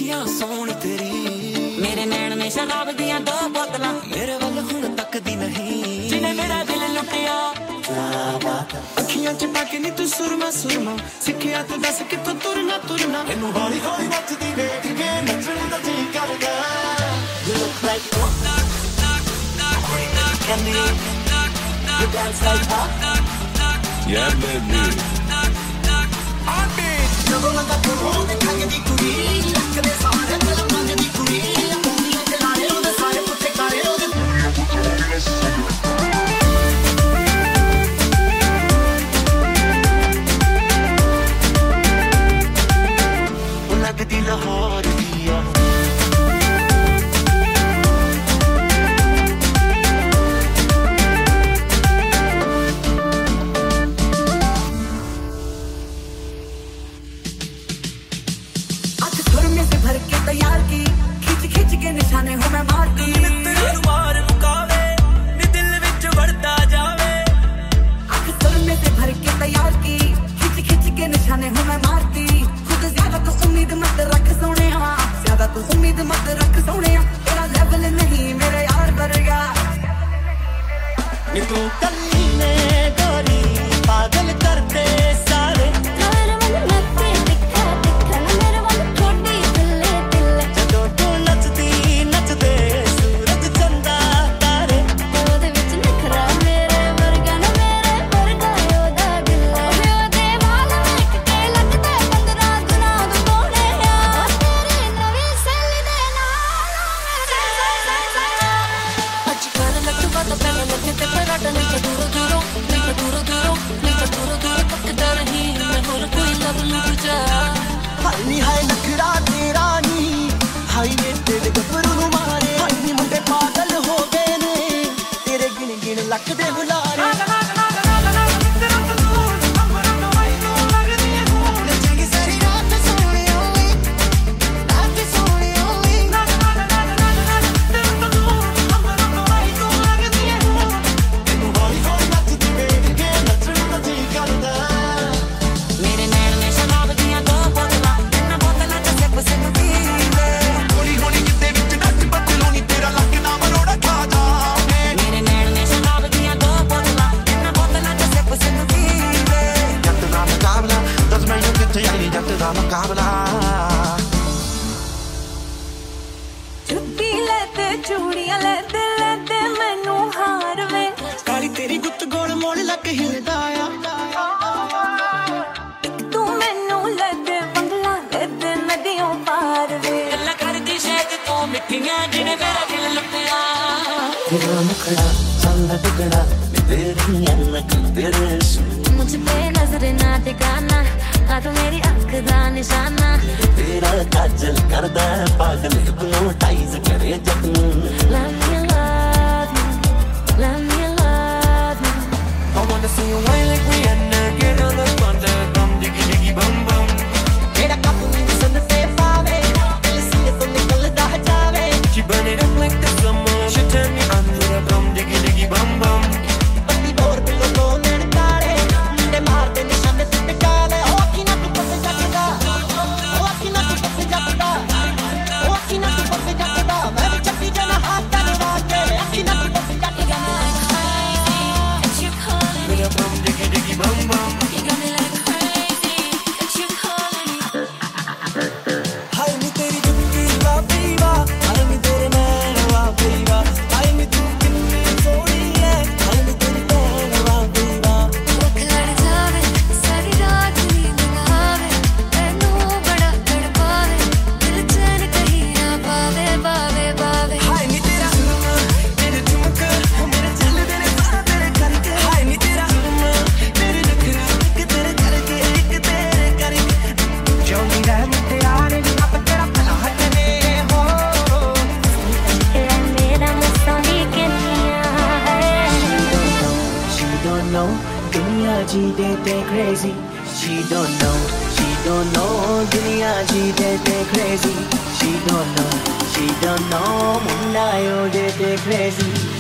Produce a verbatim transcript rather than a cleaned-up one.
अखियां सोहनी तेरी मेरे नैन ने शराब दियां दो बोतलां मेरे वल हुण तकदी नहीं जिन्हें मेरा दिल लुटिया अखियां च पाके नी तू सुरमा सुरमा सिखिया तू दस कित्थों तुरना तुरना मैनू हौली हौली नचदी वेख के नचण दा जी करदा You look like Candy You dance like that Yeah baby ਜਦੋਂ ਲੰਗਾ ਤੂੰ ਦਿਖਾਂਗੇ ਦੀ ਕੁੜੀ ਲੱਕ ਦੇ ਸਾਰੇ ਦਿਲ ਮੰਗ ਦੀ ਕੁੜੀ ਮੁੰਡੀਆਂ ਤੇ ਲਾਰੇ ਉਹਦੇ ਸਾਰੇ ਪੁੱਠੇ ਕਾਰੇ ਉਹਦੇ ਉਹ ਲੱਗਦੀ ਲਾਹੌਰ ਦੀ ਆ भर के तैयार की खिंच खिंच के निशाने हो मैं मारती तेरे मार मुकावे नी दिल विच बढ़ता जावे आँख सुर में से भर के तैयार की खिंच खिंच के निशाने हो मैं मारती खुद ज्यादा तो उम्मीद मत रख सोने ज्यादा तो उम्मीद मत रख सोने तेरा लेवल नहीं मेरे यार वर्गा नी तू कल्ली ने गोरी पागल कर दे सारे हाई हाय नखरा तेरा नी हाई वे तेरे गफरू नू मारे हाई नी मुंडे पागल हो गए ने तेरे गिन गिन लक दे बुलारे मुझ पे नजर ना टिकाना का तो मेरी आँख दा निशाना तेरा काजल करदा पागल हिप्नोटाइज करे जब Let me love you, let me love you I wanna see you whine like Rihanna get on the thunder bum diggy diggy bum bum तेरा काबू सुन से पावे दिल सीने तो निकलदा जावे she burn it up like the summer she turn me on with a bum diggy diggy bum bum पत्ती बोर पिलो तो नैन काले मुंडे मारते निशाने ते टिकाले ओ अखी ना तू पसे जागदा ओ अखी ना तू पसे जागदा ओ अखी ना तू पसे जागदा मैं भी चक्की जना हाथ करवा के अखी ना तू पसे जागदा मेरा बम डिगी डिगी बम बम हाय नी तेरी जुत्ती वा पीवा हाय नी तेरे नैन वा पीवा हाय नी तू कितनी सोहनी है हाय नी तेरी नैन वा पीवा भूख लड़ जावे सारी रात नींद ना आवे तैनू बड़ा तड़पावे दिल चैन कहीं ना पावे पावे पावे हाय नी तेरा सुरमा तेरे झुमका मेरे चल तेरे सारा तेरे करके हाय नी तेरा सुरमा तेरे नखरा एक तेरे करके एक तेरे करके जो मेरा मुटियारे नी आप तेरा भला हटने हो तेरा मेरा मुस्तानी किनिया है She don't know दुनिया जी देते crazy She don't know She don't know दुनिया जी देते crazy She don't know She don't know मुंडा यो देते crazy